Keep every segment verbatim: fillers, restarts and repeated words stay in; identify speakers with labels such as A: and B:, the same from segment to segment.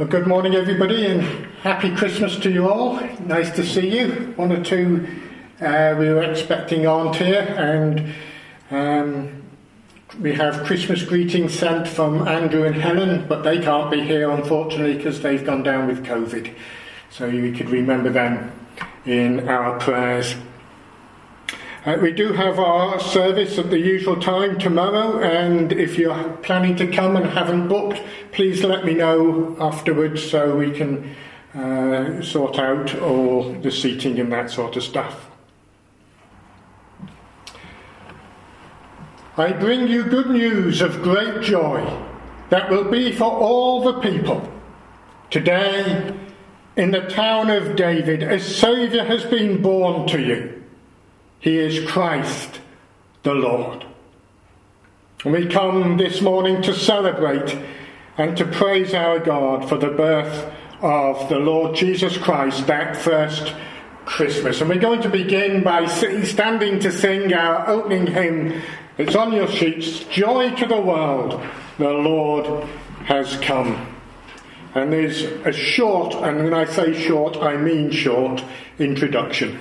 A: Well, good morning, everybody, and happy Christmas to you all. Nice to see you. One or two uh, we were expecting aren't here, and um, we have Christmas greetings sent from Andrew and Helen, but they can't be here, unfortunately, because they've gone down with COVID. So you could remember them in our prayers. Uh, we do have our service at the usual time tomorrow, and if you're planning to come and haven't booked, please let me know afterwards so we can uh, sort out all the seating and that sort of stuff. I bring you good news of great joy that will be for all the people. Today, in the town of David, a Saviour has been born to you. He is Christ the Lord. And we come this morning to celebrate and to praise our God for the birth of the Lord Jesus Christ, that first Christmas. And we're going to begin by standing to sing our opening hymn. It's on your sheets. Joy to the world, the Lord has come. And there's a short, and when I say short, I mean short, introduction.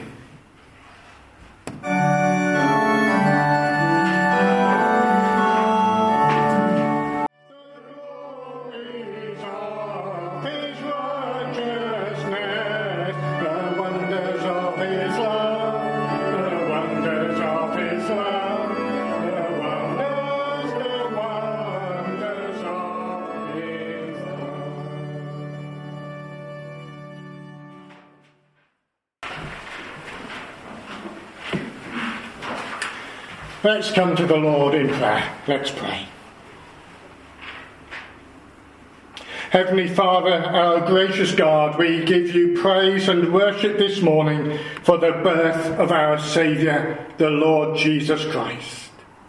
A: Let's come to the Lord in prayer. Let's pray. Heavenly Father, our gracious God, we give you praise and worship this morning for the birth of our Saviour, the Lord Jesus Christ.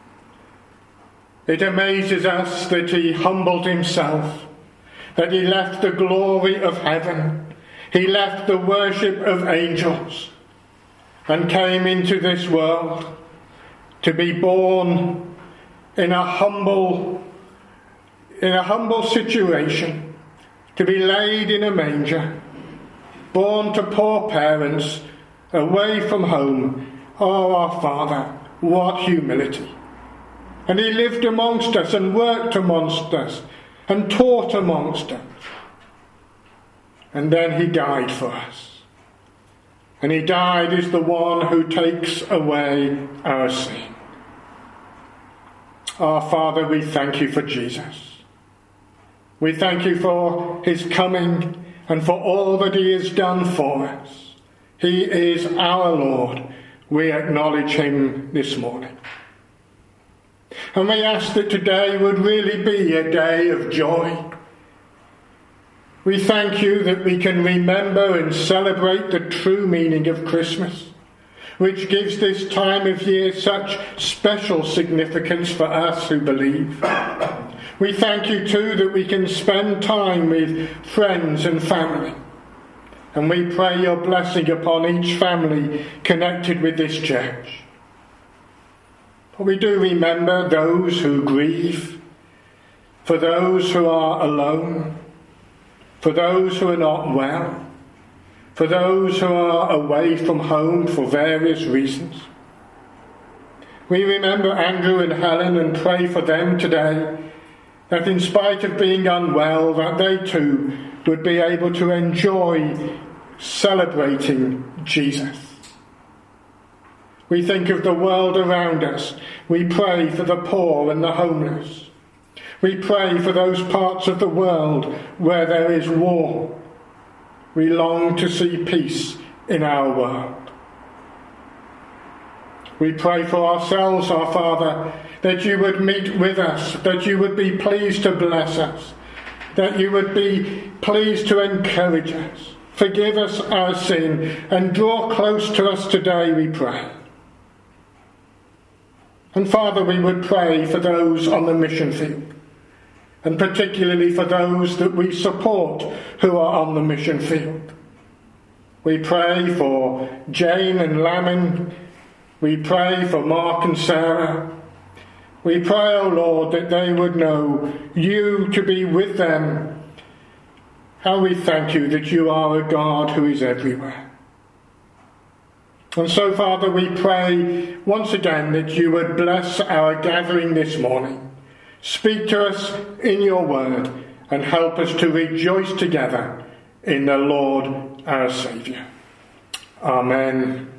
A: It amazes us that he humbled himself, that he left the glory of heaven, he left the worship of angels, and came into this world to be born in a humble, in a humble situation, to be laid in a manger, born to poor parents, away from home. Oh, our Father, what humility! And he lived amongst us and worked amongst us and taught amongst us. And then he died for us. And he died as the one who takes away our sin. Our Father, we thank you for Jesus. We thank you for his coming and for all that he has done for us. He is our Lord. We acknowledge him this morning. And we ask that today would really be a day of joy. We thank you that we can remember and celebrate the true meaning of Christmas, which gives this time of year such special significance for us who believe. We thank you too that we can spend time with friends and family. And we pray your blessing upon each family connected with this church. But we do remember those who grieve, for those who are alone, for those who are not well, for those who are away from home for various reasons. We remember Andrew and Helen and pray for them today, that in spite of being unwell, that they too would be able to enjoy celebrating Jesus. We think of the world around us. We pray for the poor and the homeless. We pray for those parts of the world where there is war. We long to see peace in our world. We pray for ourselves, our Father, that you would meet with us, that you would be pleased to bless us, that you would be pleased to encourage us, forgive us our sin, and draw close to us today, we pray. And Father, we would pray for those on the mission field, and particularly for those that we support who are on the mission field. We pray for Jane and Lamin. We pray for Mark and Sarah. We pray, O Lord, that they would know you to be with them how we thank you that you are a God who is everywhere. And so, Father, we pray once again that you would bless our gathering this morning. Speak to us in your word and help us to rejoice together in the Lord our Saviour. Amen.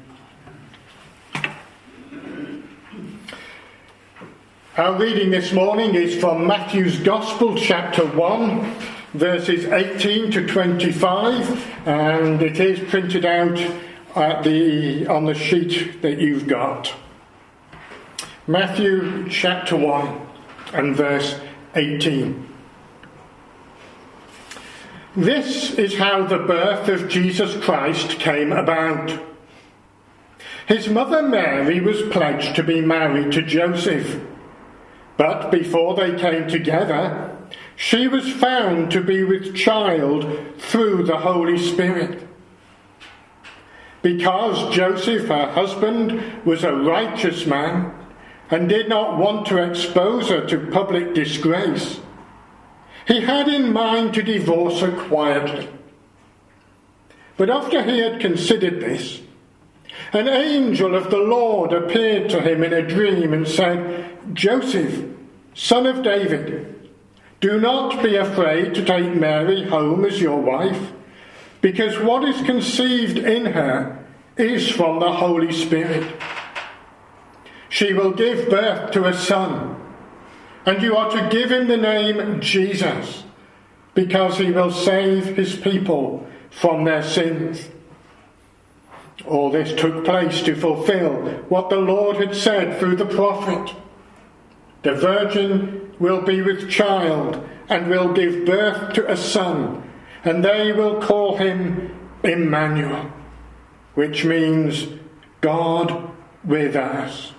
A: Our reading this morning is from Matthew's Gospel, chapter one, verses eighteen to twenty-five, and it is printed out at the, on the sheet that you've got. Matthew chapter one and verse eighteen. This is how the birth of Jesus Christ came about. His mother Mary was pledged to be married to Joseph, but before they came together, she was found to be with child through the Holy Spirit. Because Joseph, her husband, was a righteous man and did not want to expose her to public disgrace, he had in mind to divorce her quietly. But after he had considered this, an angel of the Lord appeared to him in a dream and said, "Joseph, son of David, do not be afraid to take Mary home as your wife, because what is conceived in her is from the Holy Spirit. She will give birth to a son, and you are to give him the name Jesus, because he will save his people from their sins." All this took place to fulfill what the Lord had said through the prophet. "The virgin will be with child and will give birth to a son, and they will call him Emmanuel," which means God with us.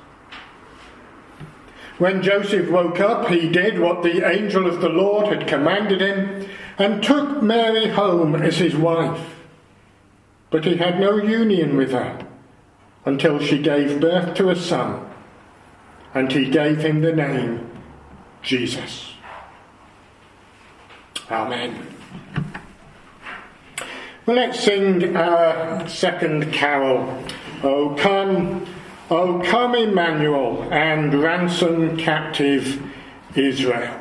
A: When Joseph woke up, he did what the angel of the Lord had commanded him and took Mary home as his wife. But he had no union with her until she gave birth to a son, and he gave him the name Jesus. Amen. Well, let's sing our second carol. "O come, O come Emmanuel, and ransom captive Israel."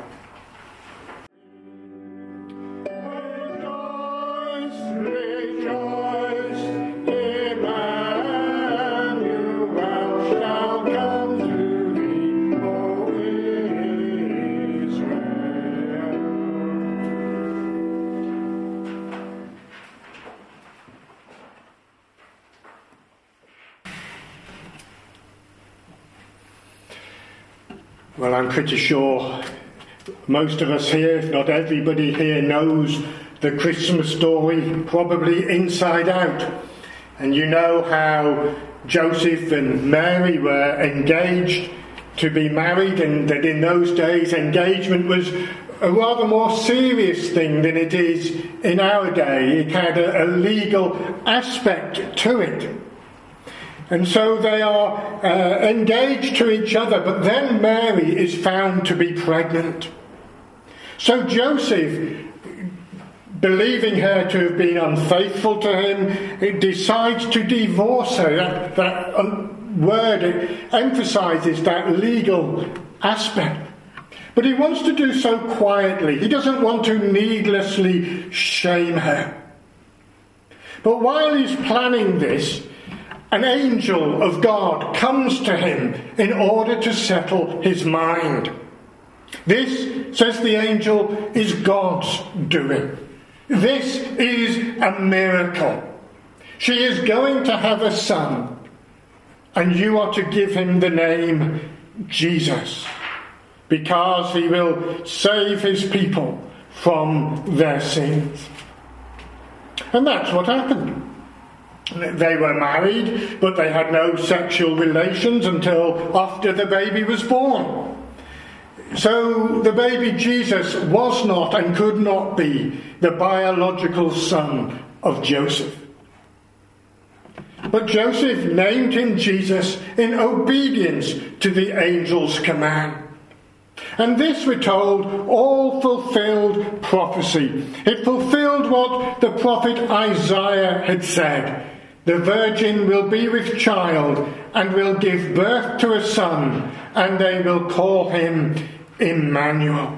A: Well, I'm pretty sure most of us here, if not everybody here, knows the Christmas story probably inside out. And you know how Joseph and Mary were engaged to be married, and that in those days engagement was a rather more serious thing than it is in our day. It had a, a legal aspect to it. And so they are uh, engaged to each other, but then Mary is found to be pregnant. So Joseph, believing her to have been unfaithful to him, decides to divorce her. That, that um, word it emphasizes that legal aspect. But he wants to do so quietly. He doesn't want to needlessly shame her. But while he's planning this, an angel of God comes to him in order to settle his mind. This, says the angel, is God's doing. This is a miracle. She is going to have a son, and you are to give him the name Jesus, because he will save his people from their sins. And that's what happened. They were married, but they had no sexual relations until after the baby was born. So the baby Jesus was not and could not be the biological son of Joseph. But Joseph named him Jesus in obedience to the angel's command. And this, we're told, all fulfilled prophecy. It fulfilled what the prophet Isaiah had said. The virgin will be with child and will give birth to a son, and they will call him Emmanuel.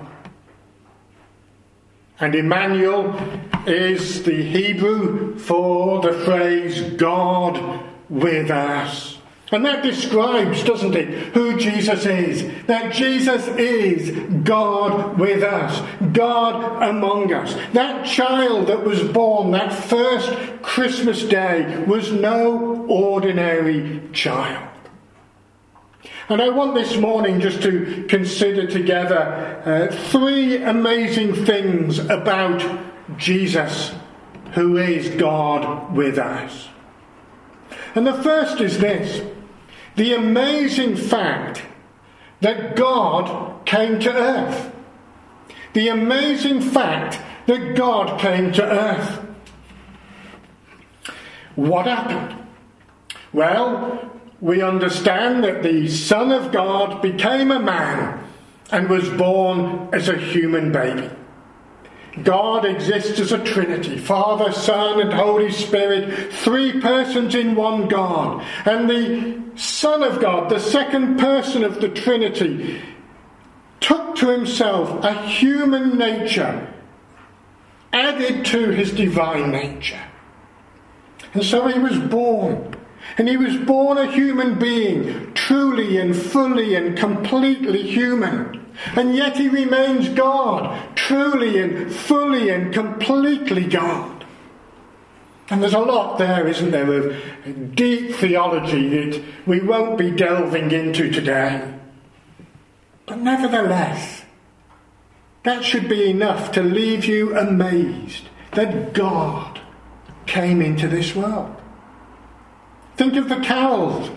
A: And Emmanuel is the Hebrew for the phrase God with us. And that describes, doesn't it, who Jesus is. That Jesus is God with us, God among us. That child that was born that first Christmas day was no ordinary child. And I want this morning just to consider together uh, three amazing things about Jesus, who is God with us. And the first is this: the amazing fact that God came to earth. The amazing fact that God came to earth. What happened? Well, we understand that the Son of God became a man and was born as a human baby. God exists as a Trinity, Father, Son, and Holy Spirit, three persons in one God. And the Son of God, the second person of the Trinity, took to himself a human nature, added to his divine nature. And so he was born. And he was born a human being, truly and fully and completely human. And yet he remains God, truly and fully and completely God. And there's a lot there, isn't there, of deep theology that we won't be delving into today. But nevertheless, that should be enough to leave you amazed that God came into this world. Think of the carols.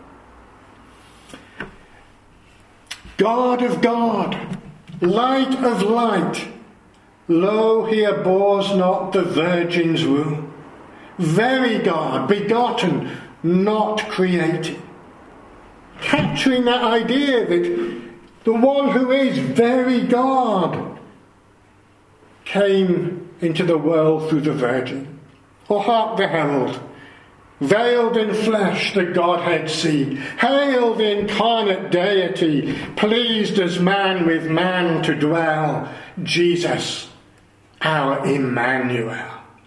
A: God of God, light of light, lo, he abhors not the virgin's womb. Very God, begotten, not created. Capturing that idea that the one who is very God came into the world through the Virgin. Or hark the herald. Veiled in flesh, the Godhead see. Hail the incarnate deity, pleased as man with man to dwell. Jesus, our Emmanuel.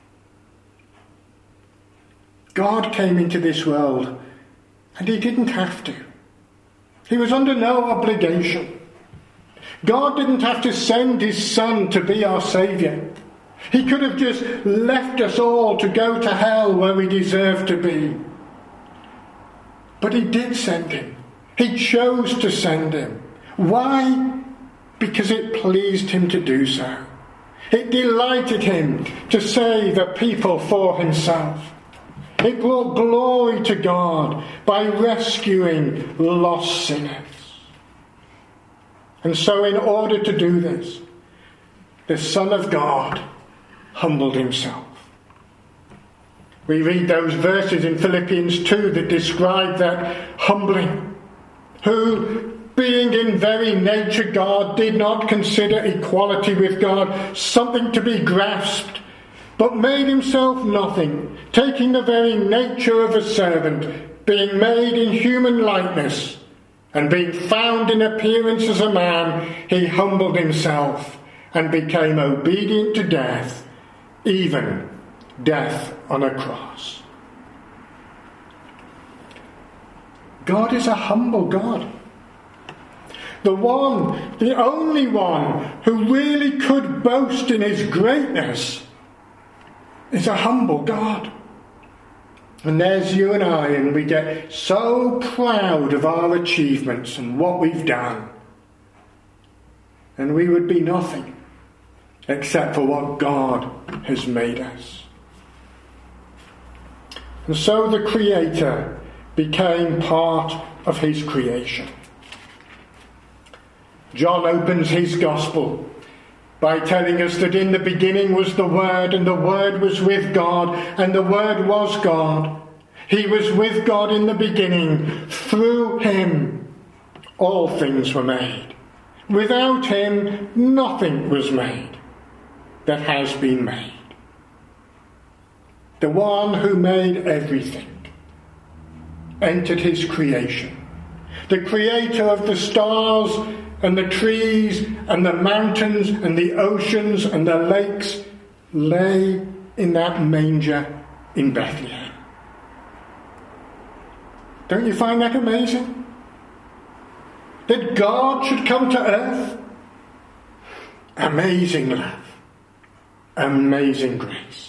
A: God came into this world, and he didn't have to. He was under no obligation. God didn't have to send his Son to be our Saviour. He could have just left us all to go to hell where we deserve to be. But he did send him. He chose to send him. Why? Because it pleased him to do so. It delighted him to save a people for himself. It brought glory to God by rescuing lost sinners. And so in order to do this, the Son of God humbled himself. We read those verses in Philippians two that describe that humbling. Who, being in very nature God, did not consider equality with God something to be grasped, but made himself nothing, taking the very nature of a servant, being made in human likeness, and being found in appearance as a man, he humbled himself and became obedient to death, even death on a cross. God is a humble God. The one, the only one who really could boast in his greatness is a humble God. And there's you and I, and we get so proud of our achievements and what we've done. And we would be nothing except for what God has made us. And so the Creator became part of his creation. John opens his Gospel by telling us that in the beginning was the Word, and the Word was with God, and the Word was God. He was with God in the beginning. Through him all things were made. Without him, nothing was made that has been made. The one who made everything entered his creation. The creator of the stars and the trees and the mountains and the oceans and the lakes lay in that manger in Bethlehem. Don't you find that amazing? That God should come to earth? Amazing love. Amazing grace.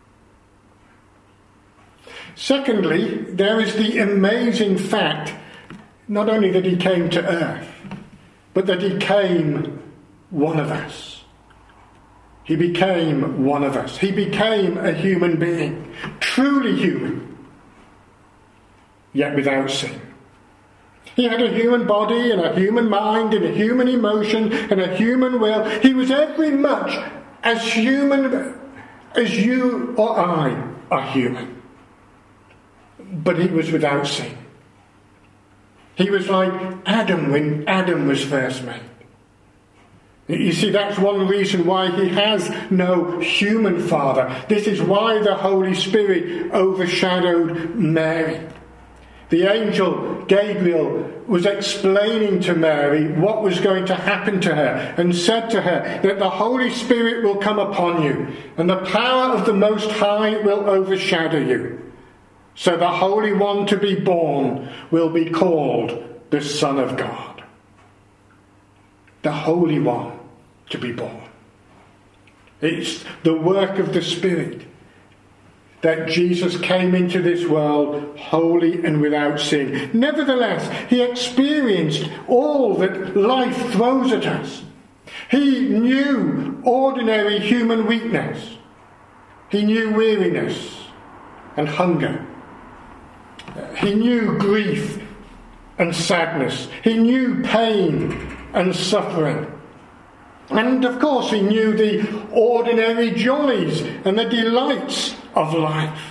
A: Secondly, there is the amazing fact, not only that he came to earth, but that he came one of us. He became one of us. He became a human being, truly human, yet without sin. He had a human body and a human mind and a human emotion and a human will. He was every much as human as you or I are human. But he was without sin. He was like Adam when Adam was first made. You see, that's one reason why he has no human father. This is why the Holy Spirit overshadowed Mary. The angel Gabriel was explaining to Mary what was going to happen to her and said to her that the Holy Spirit will come upon you and the power of the Most High will overshadow you. So the Holy One to be born will be called the Son of God. The Holy One to be born. It's the work of the Spirit that Jesus came into this world holy and without sin. Nevertheless, he experienced all that life throws at us. He knew ordinary human weakness. He knew weariness and hunger. He knew grief and sadness. He knew pain and suffering. And of course he knew the ordinary joys and the delights of life.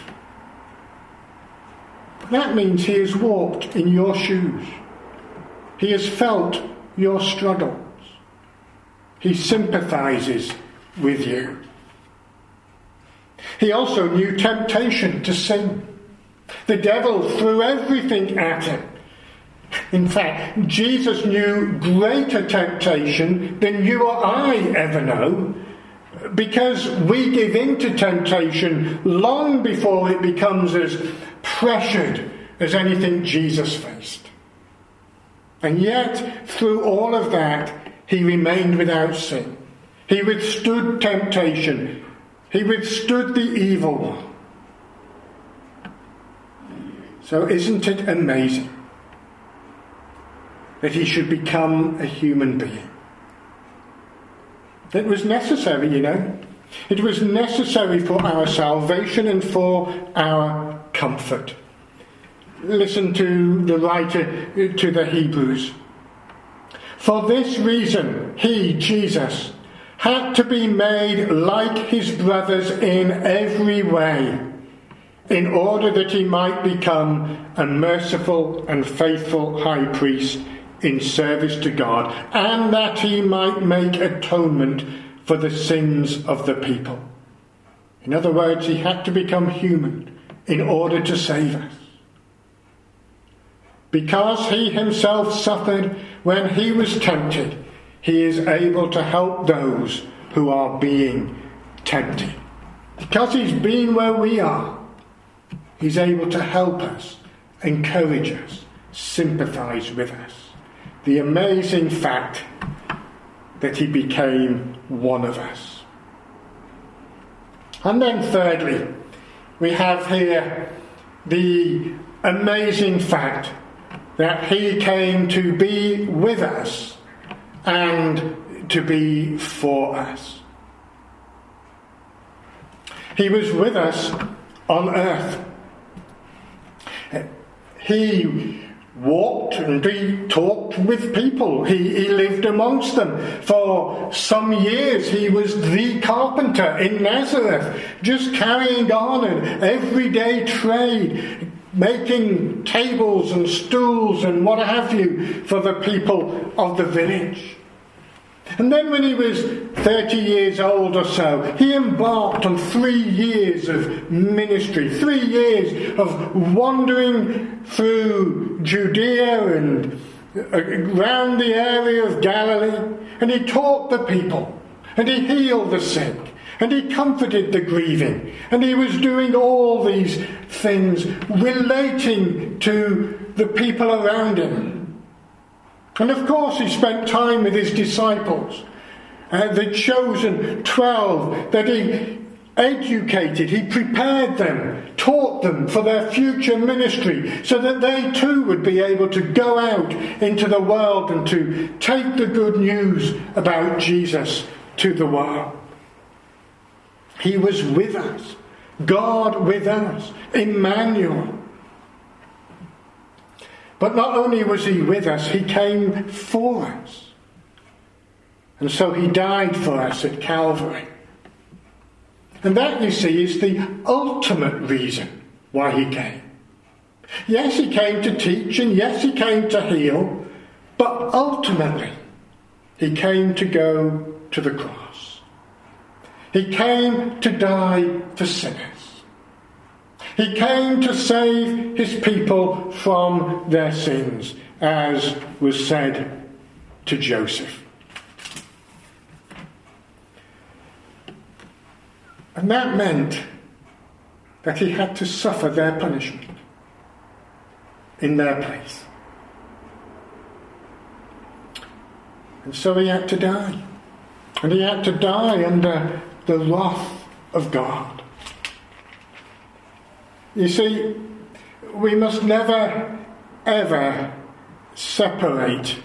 A: That means he has walked in your shoes. He has felt your struggles. He sympathizes with you. He also knew temptation to sin. The devil threw everything at him. In fact, Jesus knew greater temptation than you or I ever know, because we give in to temptation long before it becomes as pressured as anything Jesus faced. And yet, through all of that, he remained without sin. He withstood temptation. He withstood the evil one. So isn't it amazing that he should become a human being? It was necessary, you know. It was necessary for our salvation and for our comfort. Listen to the writer to the Hebrews. For this reason, he, Jesus, had to be made like his brothers in every way, in order that he might become a merciful and faithful high priest in service to God, and that he might make atonement for the sins of the people. In other words, he had to become human in order to save us. Because he himself suffered when he was tempted, he is able to help those who are being tempted. Because he's been where we are, he's able to help us, encourage us, sympathize with us. The amazing fact that he became one of us. And then thirdly, we have here the amazing fact that he came to be with us and to be for us. He was with us on earth. He walked and he talked with people. He, he lived amongst them. For some years he was the carpenter in Nazareth, just carrying on an everyday trade, making tables and stools and what have you for the people of the village. And then when he was thirty years old or so, he embarked on three years of ministry, three years of wandering through Judea and around the area of Galilee. And he taught the people, and he healed the sick, and he comforted the grieving. And he was doing all these things relating to the people around him. And of course he spent time with his disciples, uh, the chosen twelve that he educated, he prepared them, taught them for their future ministry, so that they too would be able to go out into the world and to take the good news about Jesus to the world. He was with us, God with us, Emmanuel. But not only was he with us, he came for us. And so he died for us at Calvary. And that, you see, is the ultimate reason why he came. Yes, he came to teach, and yes, he came to heal, but ultimately he came to go to the cross. He came to die for sinners. He came to save his people from their sins, as was said to Joseph. And that meant that he had to suffer their punishment in their place. And so he had to die. And he had to die under the wrath of God. You see, we must never, ever separate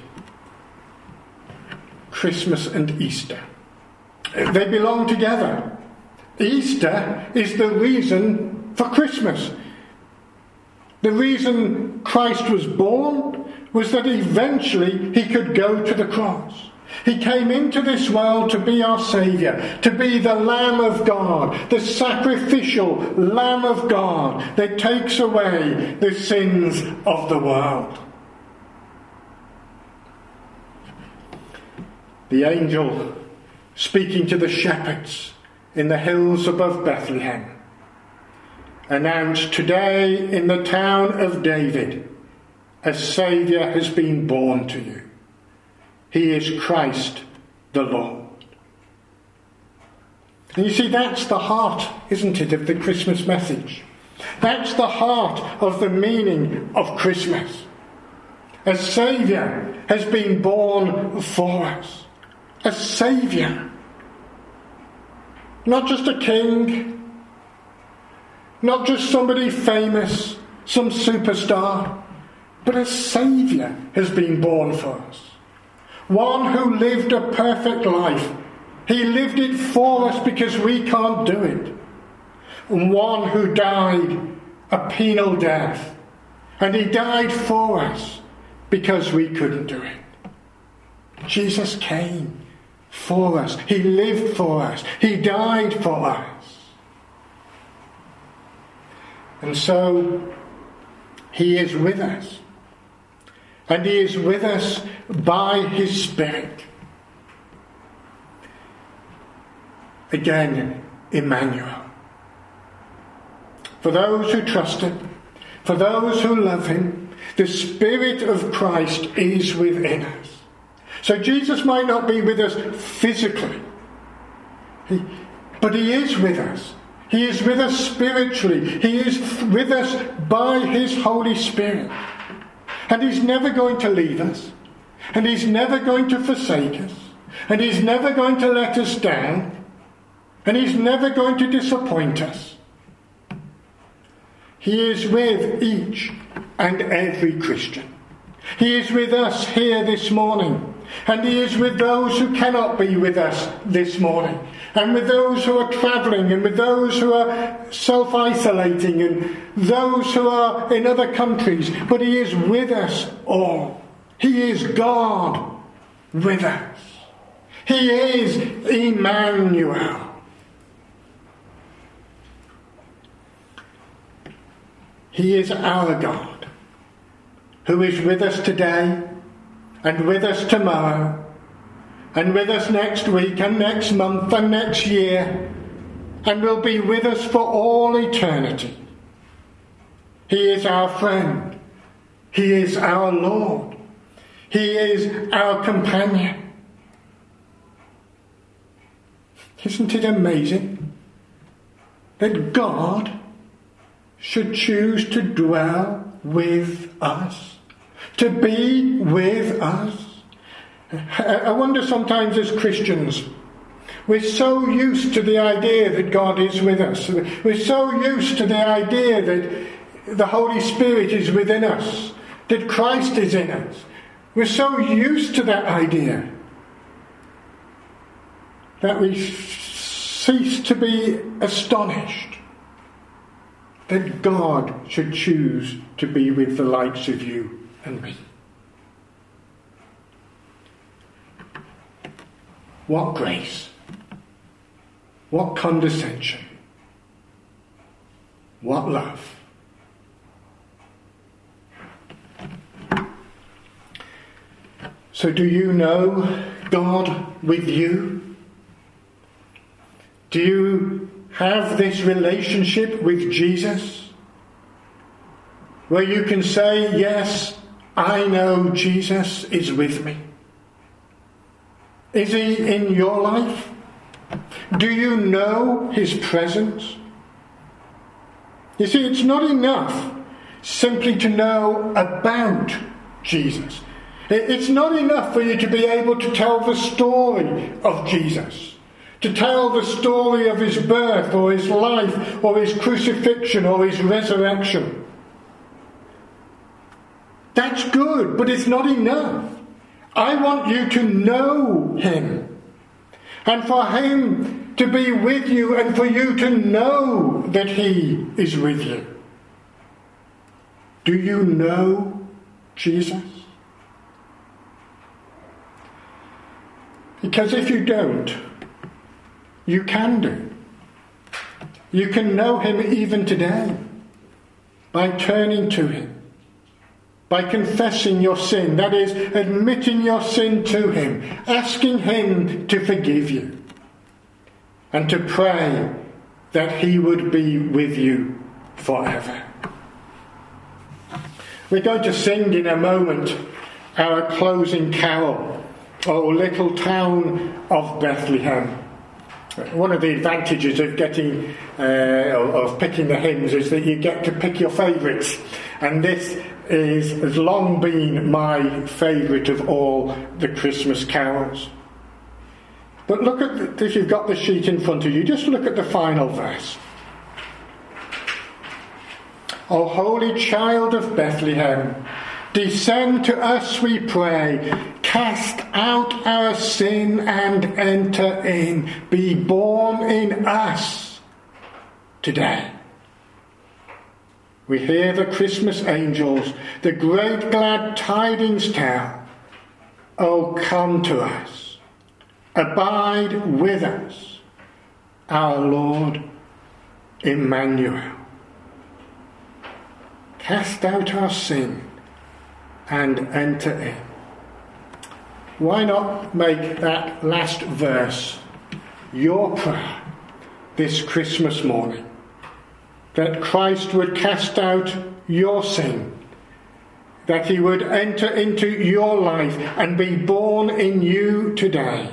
A: Christmas and Easter. They belong together. Easter is the reason for Christmas. The reason Christ was born was that eventually he could go to the cross. He came into this world to be our Saviour, to be the Lamb of God, the sacrificial Lamb of God that takes away the sins of the world. The angel speaking to the shepherds in the hills above Bethlehem announced, "Today in the town of David, a Saviour has been born to you. He is Christ the Lord." And you see, that's the heart, isn't it, of the Christmas message. That's the heart of the meaning of Christmas. A Saviour has been born for us. A Saviour. Not just a king. Not just somebody famous, some superstar. But a Saviour has been born for us. One who lived a perfect life. He lived it for us because we can't do it. And one who died a penal death. And he died for us because we couldn't do it. Jesus came for us. He lived for us. He died for us. And so he is with us. And he is with us by his Spirit. Again, Emmanuel. For those who trust him, for those who love him, the Spirit of Christ is within us. So Jesus might not be with us physically, he, but he is with us. He is with us spiritually. He is with us by his Holy Spirit. And he's never going to leave us. And he's never going to forsake us. And he's never going to let us down. And he's never going to disappoint us. He is with each and every Christian. He is with us here this morning. And he is with those who cannot be with us this morning. And with those who are travelling, and with those who are self-isolating, and those who are in other countries. But he is with us all. He is God with us. He is Emmanuel. He is our God, who is with us today and with us tomorrow, and with us next week and next month and next year, and will be with us for all eternity. He is our friend. He is our Lord. He is our companion. Isn't it amazing that God should choose to dwell with us, to be with us? I wonder sometimes as Christians, we're so used to the idea that God is with us. We're so used to the idea that the Holy Spirit is within us, that Christ is in us. We're so used to that idea that we cease to be astonished that God should choose to be with the likes of you and me. What grace, what condescension, what love. So do you know God with you? Do you have this relationship with Jesus where you can say, yes, I know Jesus is with me? Is he in your life? Do you know his presence? You see, it's not enough simply to know about Jesus. It's not enough for you to be able to tell the story of Jesus, to tell the story of his birth or his life or his crucifixion or his resurrection. That's good, but it's not enough. I want you to know him, and for him to be with you, and for you to know that he is with you. Do you know Jesus? Because if you don't, you can do. You can know him even today by turning to him, by confessing your sin, that is, admitting your sin to him, asking him to forgive you, and to pray that he would be with you forever. We're going to sing in a moment our closing carol, O Little Town of Bethlehem. One of the advantages of getting, uh, of picking the hymns is that you get to pick your favourites. And this is, has long been my favourite of all the Christmas carols. But look at, the, if you've got the sheet in front of you, just look at the final verse. O Holy Child of Bethlehem, descend to us, we pray. Cast out our sin and enter in. Be born in us today. We hear the Christmas angels, the great glad tidings tell. Oh, come to us. Abide with us, our Lord Emmanuel. Cast out our sin and enter in. Why not make that last verse your prayer this Christmas morning? That Christ would cast out your sin, that he would enter into your life and be born in you today,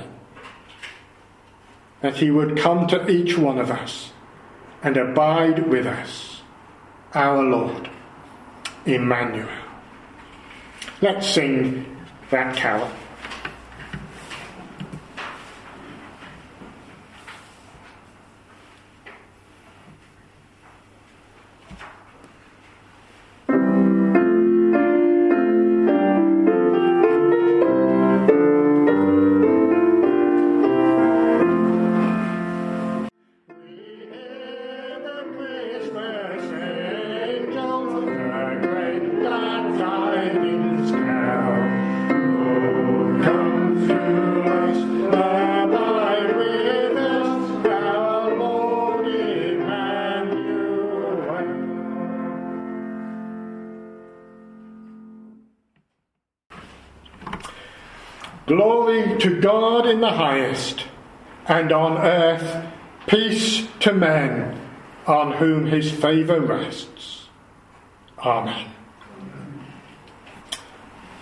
A: that he would come to each one of us and abide with us, our Lord Emmanuel. Let's sing that carol. Glory Glory to God in the highest, and on earth peace to men on whom his favour rests. Amen.